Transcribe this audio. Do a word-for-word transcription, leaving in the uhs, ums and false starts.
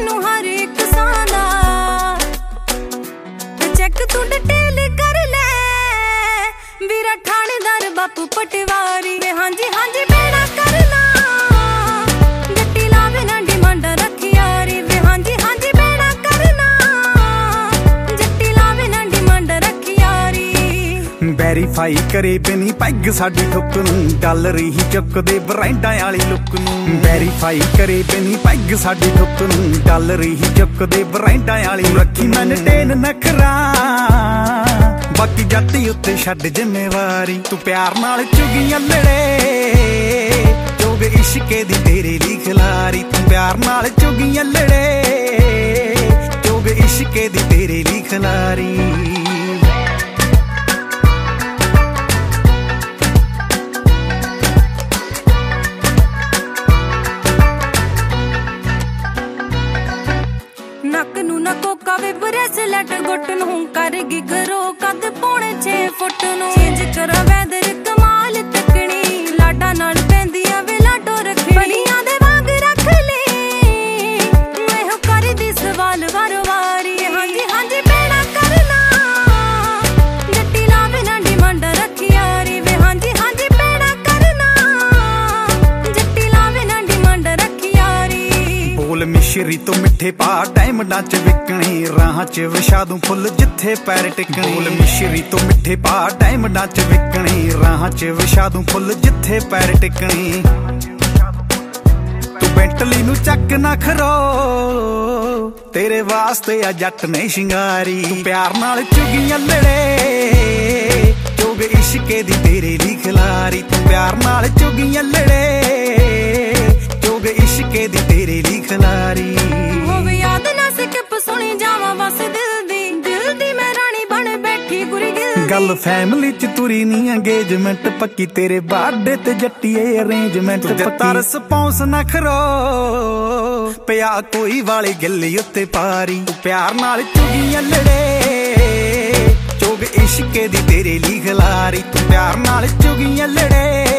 ਮੈਨੂੰ ਹਰ ਇੱਕ ਸਾਂਦਾ ਚੈੱਕ ਤੂੰ ਡਿਟੇਲ ਕਰ ਲੈ ਵੀਰਾ ਥਾਣੇਦਾਰ ਬਾਪੂ ਪਟਵਾਰੀ ਵੇ ਹਾਂਜੀ ਹਾਂਜੀ ਬੇੜਾ ਕਰਨਾ ਜੱਟੀ ਲਾਵੇ ਨਾ ਡਿਮਾਂਡ ਰੱਖੀ ਯਾਰੀ ਵੇ ਹਾਂਜੀ ਹਾਂਜੀ ਬੇੜਾ ਕਰਨਾ ਜੱਟੀ ਲਾਵੇ ਨਾ ਡਿਮਾਂਡ ਰੱਖੀ ਯਾਰੀ ਵੈਰੀਫਾਈ ਕਰੇ ਬਿਨੀ ਪੈਗ ਸਾਡੀ ਠੁੱਕ ਨੂੰ ਡਾਲਰ ਹੀ ਚੁੱਕਦੇ ਬਰਾਂਡਾਂ ਵਾਲੀ ਲੁੱਕ ਨੂੰ ਵੈਰੀਫਾਈ ਕਰੇ ਬਿਨੀ ਪੈਗ ਸਾਡੀ ਠੁੱਕ ਨੂੰ ਡਾਲਰ ਹੀ ਚੁੱਕਦੇ ਬਰਾਂਡਾਂ ਵਾਲੀ ਰੱਖੀ ਮੈਨਟੇਨ ਨਖਰਾ ਬਾਕੀ ਜੱਟੀ ਉੱਤੇ ਛੱਡ ਜ਼ਿੰਮੇਵਾਰੀ ਤੂੰ ਪਿਆਰ ਨਾਲ ਚੁਗੀਆਂ ਲੜੇ ਚੋਗ ਇਸ਼ਕੇ ਦੀ ਤੇਰੇ ਲਈ ਖਿਲਾਰੀ ਤੂੰ ਪਿਆਰ ਨਾਲ ਚੁਗੀਆਂ ਲੜੇ ਚੋਗ ਇਸ਼ਕੇ ਦੀ ਤੇਰੇ ਲਈ ਖਿਲਾਰੀ ਨੱਕ ਨੂੰ ਨਾ ਕੋਕਾ ਵੇ ਬਰੈਸਲੈਟ ਗੁੱਟ ਨੂੰ ਕਰਗੀ ਗਰੋ ਕੱਦ ਪੌਣੇ ਛੇ ਫੁੱਟ ਨੂੰ ਚੇਂਜ ਕਰਾ ਵੈਦਰ ਕਮਾਲ ਤੱਕਣੀ ਲਾਡਾ ਨਾਲ ਪੈਂਦੀਆਂ ਵੇ ਲਾਡੋ ਰੱਖਣੀ ਬੜੀਆਂ ਦੇ ਵਾਂਗ ਰੱਖ ਲਈ ਮੈਂ ਹੋ ਕਰਦੀ ਸਵਾਲ ਵਾਰ ਵਾਰੀ ਹਾਂਜੀ ਹਾਂਜੀ ਬੇੜਾ ਕਰਨਾ ਜੱਟੀ ਲਾਵੇ ਨਾ ਡਿਮਾਂਡ ਰੱਖੀ ਯਾਰੀ ਵੇ ਹਾਂਜੀ ਹਾਂਜੀ ਬੇੜਾ ਕਰਨਾ ਜੱਟੀ ਲਾਵੇ ਨਾ ਡਿਮਾਂਡ ਰੱਖੀ ਯਾਰੀ ਬੋਲ ਮਿਸ਼ਰੀ ਤੋਂ ਮਿੱਠੇ ਪਾ ਡਾਇਮੰਡਾਂ ਚ ਵਿਕਣੀ ਰਾਹਾਂ ਚ ਵਿਛਾ ਦੂੰ ਫੁੱਲ ਜਿੱਥੇ ਪੈਰ ਟਿਕਣੀ ਬੋਲ ਮਿਸ਼ਰੀ ਤੋਂ ਮਿੱਠੇ ਪਾ ਡਾਇਮੰਡਾਂ ਚ ਵਿਕਣੀ ਰਾਹਾਂ ਚ ਵਿਛਾ ਦੂੰ ਫੁੱਲ ਜਿੱਥੇ ਪੈਰ ਟਿਕਣੀ ਤੂੰ ਬੈਂਟਲੀ ਨੂੰ ਚੱਕ ਨਾ ਖਰੋ ਤੇਰੇ ਵਾਸਤੇ ਆ ਜੱਟ ਨੇ ਸ਼ਿੰਗਾਰੀ ਤੂੰ ਪਿਆਰ ਨਾਲ ਚੁਗੀਆਂ ਲੜੇ ਚੋਗ ਇਸ਼ਕੇ ਦੀ ਤੇਰੇ ਲਈ ਖਿਲਾਰੀ ਤੂੰ ਪਿਆਰ ਨਾਲ ਚੁਗੀਆਂ ਲੜੇ ਚੋਗ ਇਸ਼ਕੇ ਦੀ ਤੇਰੇ ਲਈ ਖਿਲਾਰੀ ਹੋਵੇ ਯਾਦ ਨਾ ਸਕਿਪ ਸੁਣੀ ਜਾਵਾਂ ਬਸ ਦਿਲ ਦੀ ਦਿਲ ਦੀ ਮੈਂ ਰਾਣੀ ਬਣ ਬੈਠੀ ਗੁਰੀ ਗਿਲ ਗੱਲ ਫੈਮਿਲੀ ਚ ਤੁਰੀ ਨੀ ਅੰਗੇਜਮੈਂਟ ਪੱਕੀ ਤੇਰੇ ਬਰਥਡੇ ਤੇ ਜੱਟੀਏ ਅਰੇਂਜਮੈਂਟ ਜੱਟਾ ਰਿਸਪੌਂਸ ਨਾ ਖਰੋ ਪਿਆ ਕੋਈ ਵਾਲੇ ਗਿੱਲੀ ਉੱਤੇ ਪਾਰੀ ਤੂੰ ਪਿਆਰ ਨਾਲ ਚੁਗੀਆਂ ਲੜੇ ਚੋਗ ਇਸ਼ਕੇ ਦੀ ਤੇਰੇ ਲਈ ਖਿਲਾਰੀ ਤੂੰ ਪਿਆਰ ਨਾਲ ਚੁਗੀਆਂ ਲੜੇ